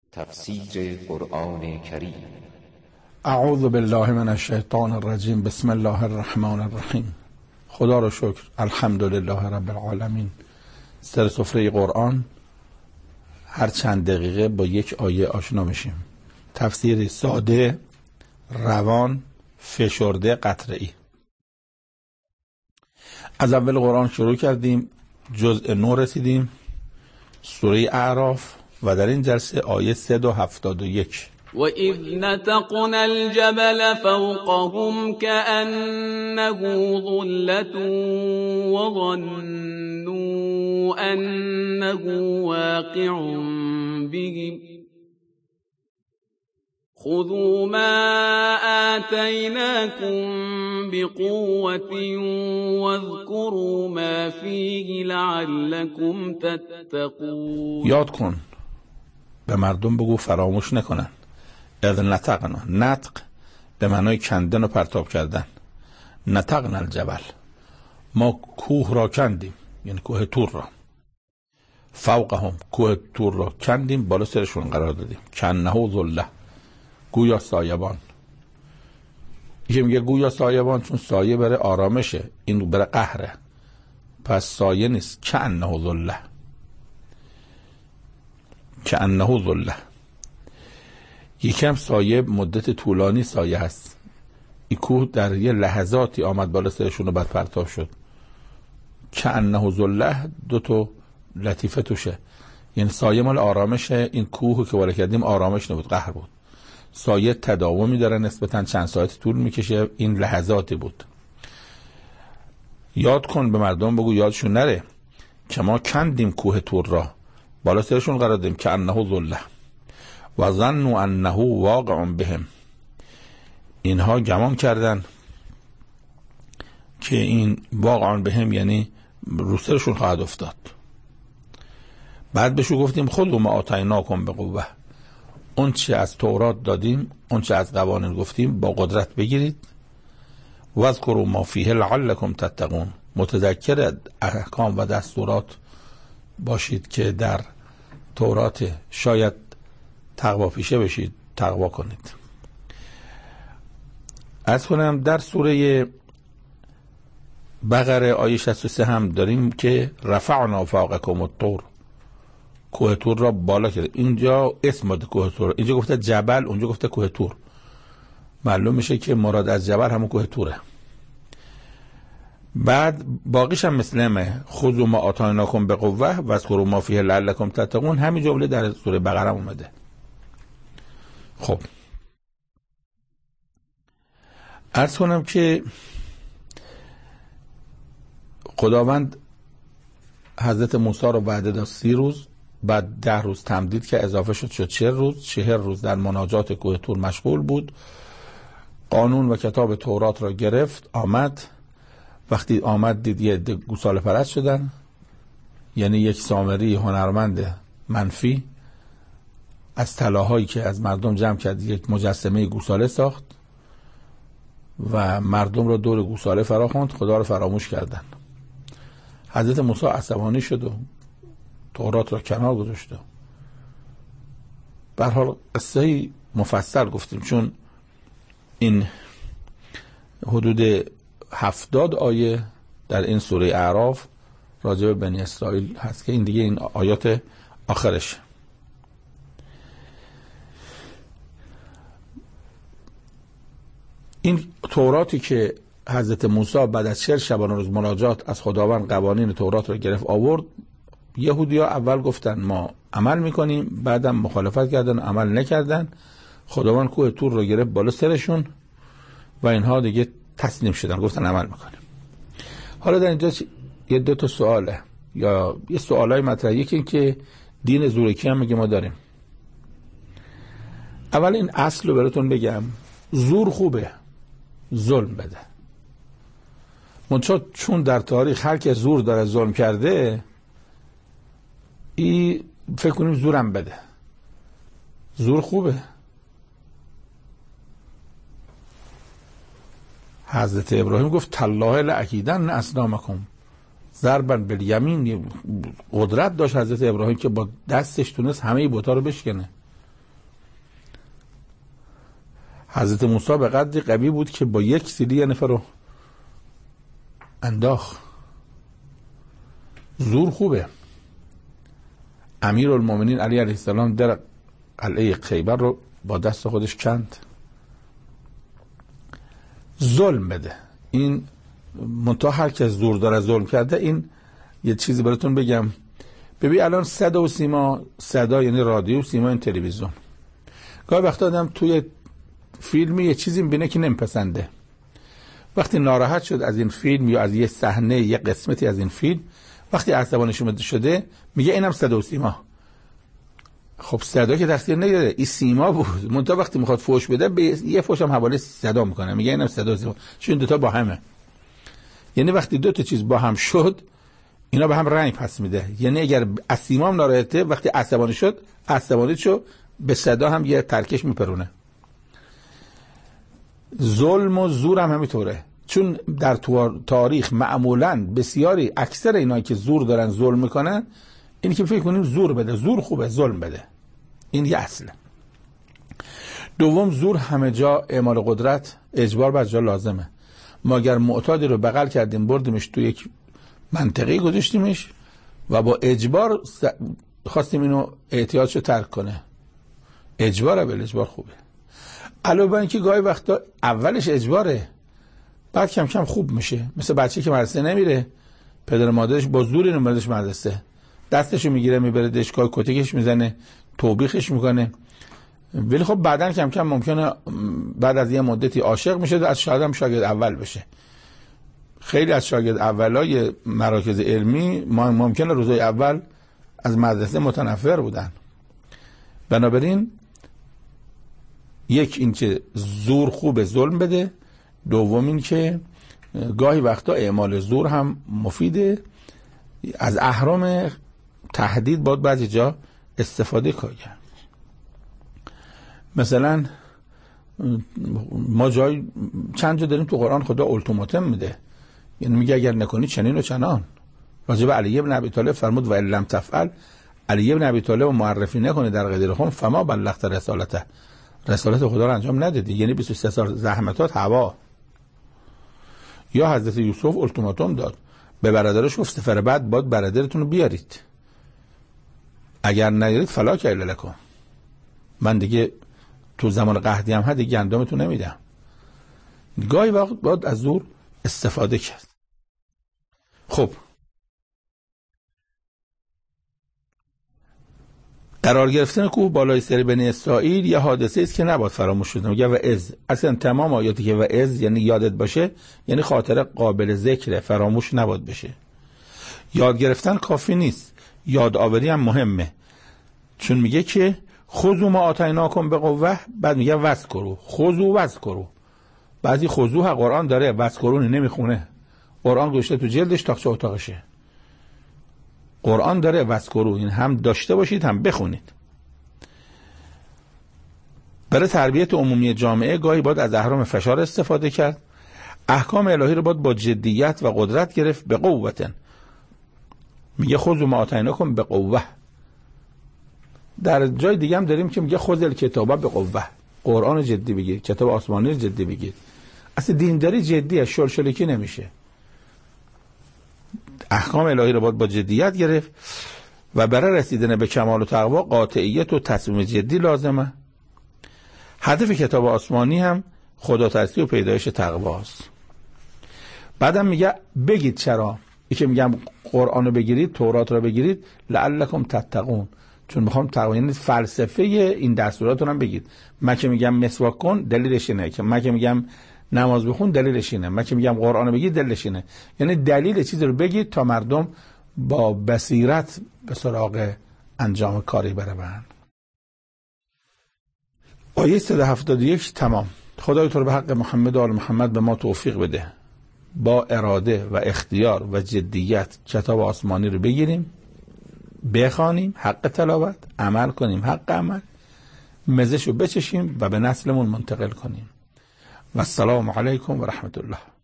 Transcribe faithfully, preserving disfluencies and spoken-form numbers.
تفسیر قرآن کریم. اعوذ بالله من الشیطان الرجیم. بسم الله الرحمن الرحیم. خدا رو شکر، الحمدلله رب العالمین. سر سفره قرآن هر چند دقیقه با یک آیه آشنا میشیم. تفسیر ساده، روان، فشرده، قطره‌ای. از اول قرآن شروع کردیم، جزء نو رسیدیم، سوره اعراف، و در این جلسه آیه صد و هفتاد و یک. وَإِذْ نَتَقْنَا الْجَبَلَ فَوْقَهُمْ كَأَنَّهُ ظُلَّةٌ وَظَنُّوا أَنَّهُ وَاقِعٌ بِهِمْ خُذُوا مَا آتَيْنَاكُمْ بِقُوَّةٍ وَاذْكُرُوا مَا فِيهِ لَعَلَّكُمْ تَتَّقُونَ. یاد کن، به مردم بگو فراموش نکنن. اذ نتقنا، نتق به معنای کندن و پرتاب کردن. نتقنا الجبل، ما کوه را کندیم، یعنی کوه تور را. فوقهم، کوه تور را کندیم، بالا سرشون قرار دادیم. کنه ظله، گویا سایبان. یه میگه گویا سایبان چون سایه بره آرامشه، این بره قهره، پس سایه نیست. کنه ظله، کنه ظله. یکم سایه مدت طولانی سایه هست. این کوه در یه لحظاتی آمد بالا سرشون و بعد پرتاب شد. کنه ظله دو تا لطیفه توشه، یعنی سایه مال آرامشه. این کوه که بالا کردیم آرامش نبود، قهر بود. سایه تداومی داره، نسبتاً چند ساعت طول میکشه، این لحظاتی بود. یاد کن، به مردم بگو یادشون نره که ما کندیم کوه تور را، بالا سرشون قرار دادیم. که انه ظله و ظنوا انه واقع بهم، اینها گمان کردن که این واقع بهم یعنی رو سرشون خواهد افتاد. بعد بهشون گفتیم خذوا ما آتیناکم بقوه، اون چه از تورات دادیم، اون چه از قوانین گفتیم با قدرت بگیرید. و اذکروا ما فیه لعلکم تتقون، متذکر احکام و دستورات باشید که در تورات شاید تقوا پیشه بشید، تقوا کنید. از کنم در سوره بقره آیه شصت و سه هم داریم که رفعنا فوقکم الطور، کوه تور را بالا کرد. اینجا اسم داده کوه تور، اینجا گفته جبل، اونجا گفته کوه تور. معلوم میشه که مراد از جبل همون کوه توره. بعد باقیش هم مثلمه، خذوا ما آتیناکم بقوه و اذکروا ما فیه لعلکم تتقون. همین جمله در سوره بقره اومده. خب عرض کنم که خداوند حضرت موسی رو وعده داد سی روز، بعد ده روز تمدید که اضافه شد شد چهل روز. چهل روز در مناجات کوه تور مشغول بود، قانون و کتاب تورات را گرفت. آمد، وقتی آمد دید یه عده گوساله پرست شدن، یعنی یک سامری هنرمند منفی از طلاهایی که از مردم جمع کرد یک مجسمه گوساله ساخت و مردم را دور گوساله فرا خواند. خدا را فراموش کردن. حضرت موسی عصبانی شد و تورات را کنار گذاشت. به هر حال قصه مفصل گفتیم، چون این حدود هفتاد آیه در این سوره اعراف راجع به بنی اسرائیل هست که این دیگه این آیات آخرش. این توراتی که حضرت موسی بعد از چهل شبانه روز مناجات از خداوند قوانین تورات را گرفت آورد، یهودی‌ها اول گفتن ما عمل میکنیم، بعدم مخالفت کردن، عمل نکردن. خداوند کوه تور را گرفت بالا سرشون و اینها دیگه تسلیم شدن، گفتن عمل میکنیم. حالا در اینجا یه دو تا سواله یا یه سوالای مطرحه. یکی این که دین زورکی هم میگه ما داریم. اول این اصل رو براتون بگم، زور خوبه، ظلم بده. منتها چون در تاریخ هر که زور داره ظلم کرده، ای فکر کنیم زورم بده. زور خوبه. حضرت ابراهیم گفت تالله لاکیدن اصنامکم ضربا بالیمین. قدرت داشت حضرت ابراهیم که با دستش تونست همه بت‌ها رو بشکنه. حضرت موسی به قدری قوی بود که با یک سیلی یه نفر رو انداخت. زور خوبه. امیرالمومنین علی علیه السلام در قلعه خیبر رو با دست خودش کند. ظلم بده. این منتها هر کس زور داره ظلم کرده. این یه چیزی براتون بگم. ببین الان صدا و سیما، صدا یعنی رادیو و سیما این تلویزیون. گاهی وقتا آدم توی فیلمی یه چیزی میبینه که نمیپسنده. وقتی ناراحت شد از این فیلم یا از یه صحنه یه قسمتی از این فیلم، وقتی عصبانیش شده میگه اینم صدا و سیما. خب صدا که تقصیر نداره، این سیما بود. منتها وقتی میخواد فوش بده به یه فوش هم حواله صدا میکنه، میگه اینم صدا و سیما، چون دو تا با همه. یعنی وقتی دو تا چیز با هم شد اینا به هم رنگ پس میده. یعنی اگر از سیما هم ناراحته، وقتی عصبانی شد عصبانی شد به صدا هم یه ترکش میپرونه. ظلم و زور هم همینطوره. چون در تاریخ معمولاً بسیاری اکثر اینایی که زور دارن ظلم میکنن، این که فکر کنیم زور بده، زور خوبه، ظلم بده. این یه اصله. دوم، زور همه جا اعمال قدرت، اجبار بر جا لازمه. ما اگر معتادی رو بغل کردیم بردیمش تو یک منطقه گذاشتیمش و با اجبار خواستیم اینو اعتیادشو ترک کنه، اجباره، ولی اجبار خوبه. علاوه بر اینکه گاهی وقتا اولش اجباره، بعد کم کم خوب میشه. مثل بچه که مدرسه نمیره، پدر مادرش با زور اینو میبردش مدرسه، دستشو میگیره میبره دانشگاه، کتکش میزنه، توبیخش میکنه. ولی خب بعدن کم کم ممکنه بعد از یه مدتی عاشق میشه، از شاید هم شاگرد اول بشه. خیلی از شاگرد اولای مراکز علمی ممکنه روزای اول از مدرسه متنفر بودن. بنابراین یک این که زور خوب ظلم بده، دوم این که گاهی وقتا اعمال زور هم مفیده. از اهرام تهدید باید بعضی جا استفاده کنیم. مثلا ما جای چند جا داریم تو قرآن خدا التیماتوم میده، یعنی میگه اگر نکنی چنین و چنان. راجع به علی بن ابی طالب فرمود و ان لم تفعل، علی بن ابی طالب معرفی نکنه در غدیرهم فما بلغت رسالته، رسالت خدا رو انجام ندادی. یعنی بیست و سه سال زحمتات هوا. یا حضرت یوسف التیماتوم داد به برادرش، گفت سفر بعد باید برادرتون رو بیارید، اگر نیارید فلا کیل لکم، من دیگه تو زمان قحطی هم دیگه گندمتون نمیدم. گاهی وقت باید از زور استفاده کرد. خب قرار گرفتن کوه بالای سر بنی اسرائیل یه حادثه است که نباید فراموش شد. میگه و از اصلا تمام آیاتی که و از یعنی یادت باشه، یعنی خاطره قابل ذکره، فراموش نباید بشه. یاد گرفتن کافی نیست، یادآوری هم مهمه. چون میگه که خذوا ما آتیناکم بقوه، بعد میگه واذکروا، خذوا واذکروا. بعضی خذوا قرآن داره، واذکروا نمیخونه. قرآن گوشته تو جلدش تاقچه اتاقشه. قرآن داره واذکروا، این هم داشته باشید هم بخونید. برای تربیت عمومی جامعه گاهی باید از اهرام فشار استفاده کرد. احکام الهی رو باید با جدیت و قدرت گرفت. به قوتن میگه خذوا ما آتیناکم به قوه. در جای دیگه هم داریم که میگه خذ الکتاب به قوه، قرآن جدی بگیر، کتاب آسمانی جدی بگیر. اصلا دینداری جدیه، شلشلکی نمیشه. احکام الهی رو باید با جدیت گرفت و برای رسیدن به کمال و تقوا قاطعیت و تصمیم جدی لازمه. هدف کتاب آسمانی هم خداترسی و پیدایش تقواست. بعدم میگه بگید چرا ای که میگم قرآن رو بگیرید، تورات رو بگیرید، لعلکم تتقون، چون میخوام تقوا، یعنی فلسفه این دستورات رو هم بگید. من که میگم مسواک کن دلیلش اینه، که من که میگم نماز بخون دلیلش اینه، من که میگم قرآن رو بگید دلیلش اینه. یعنی دلیل چیزی رو بگید تا مردم با بصیرت به سراغ انجام کاری برن. آیه صد و هفتاد و یک تمام. خدای تو رو به حق محمد و آل محمد به ما توفیق بده با اراده و اختیار و جدیت کتاب آسمانی رو بگیریم، بخوانیم حق تلاوت، عمل کنیم حق عمل، مزه‌شو بچشیم و به نسلمون منتقل کنیم. و السلام علیکم و رحمت الله.